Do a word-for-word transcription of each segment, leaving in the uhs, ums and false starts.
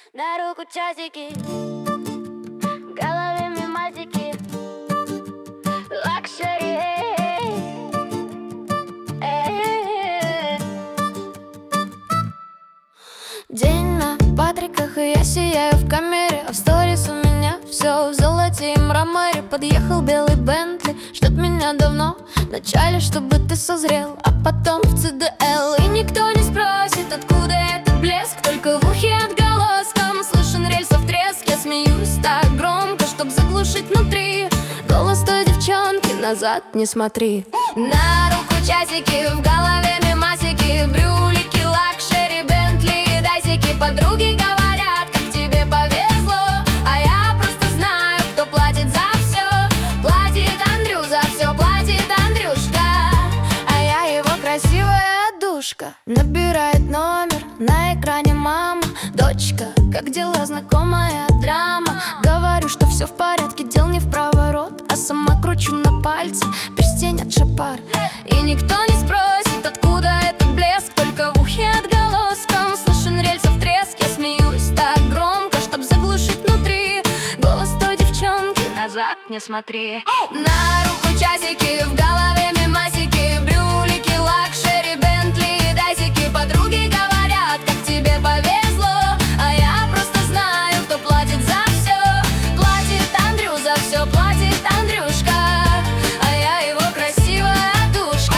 На руку часики, в голове мимасики, лакшери. День на Патриках, и я сияю в камере, а в сторис у меня все в золоте и мраморе. Подъехал белый Бентли, ждет меня давно, вначале, чтобы ты созрел, а потом в цэ дэ эл. И никто не спросит, откуда этот блеск, только в ухе отголоском слышен рельсов треск. Я смеюсь так громко, чтоб заглушить внутри голос той девчонки. Назад не смотри. На руку часики, в голове мимасики, брюлики, лакшери, Бентли, дайсики. Подруги говорят, как тебе повезло, а я просто знаю, кто платит за все. Платит Андрю за все, платит Андрюшка, а я его красивая душка. Набирает номер, на экране мама, дочка, как дела, знакомая драма. Говорю, что все в порядке, дел не в проворот, а сама кручу на пальце перстень от Шапар. И никто не спросит, откуда этот блеск, только в ухе отголоском слышен рельсов треск. Я смеюсь так громко, чтоб заглушить внутри голос той девчонки. Назад не смотри. На руку часики, в голове мимасики, брюлики, лакшери, Бентли, дайсики. Подруги говорят, как тебе повезло, а я просто знаю, кто платит за все. Платит Андрю за все, платит Андрюшка, а я его красивая душка.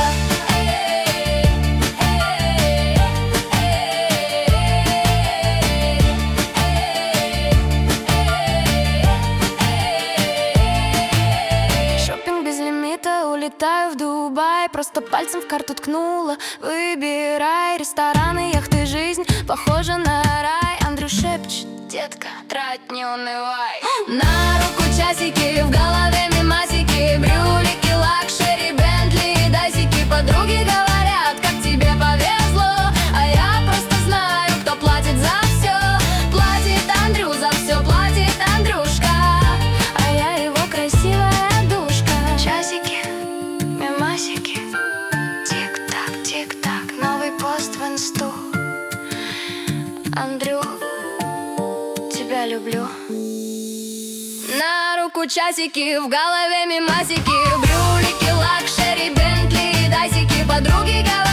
Шоппинг без лимита, улетаю в Дубай, просто пальцем в карту ткнула. Выбирай рестораны, яхты, жизнь похожа на рай. Андрю шепчет: детка, трать, не унывай. На руку часики, в голове мимасики, брюлики, лакшери, Бентли, дайсики. Подруги говорят, как тебе повезло, а я просто знаю, кто платит за все. Платит Андрю за все, платит Андрюшка, а я его красивая душка. Часики, мимасики, тик-так, тик-так, новый пост в инсту. Андрю, тебя люблю. На руку часики, в голове мимасики, брюлики, лакшери, Бентли, дайсики. Подруги говорят,